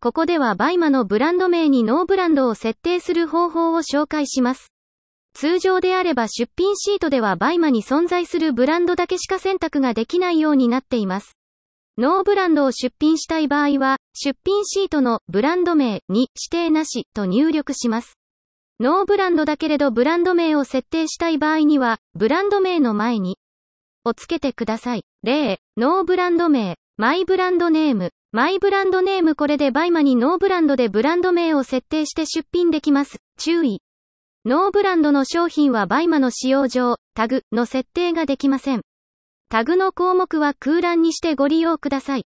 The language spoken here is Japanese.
ここではバイマのブランド名にノーブランドを設定する方法を紹介します。通常であれば出品シートではバイマに存在するブランドだけしか選択ができないようになっています。ノーブランドを出品したい場合は、出品シートのブランド名に指定なしと入力します。ノーブランドだけれどブランド名を設定したい場合には、ブランド名の前にをつけてください。例、ノーブランド名、マイブランドネーム、マイブランドネームこれでバイマにノーブランドでブランド名を設定して出品できます。注意。ノーブランドの商品はバイマの使用上、タグの設定ができません。タグの項目は空欄にしてご利用ください。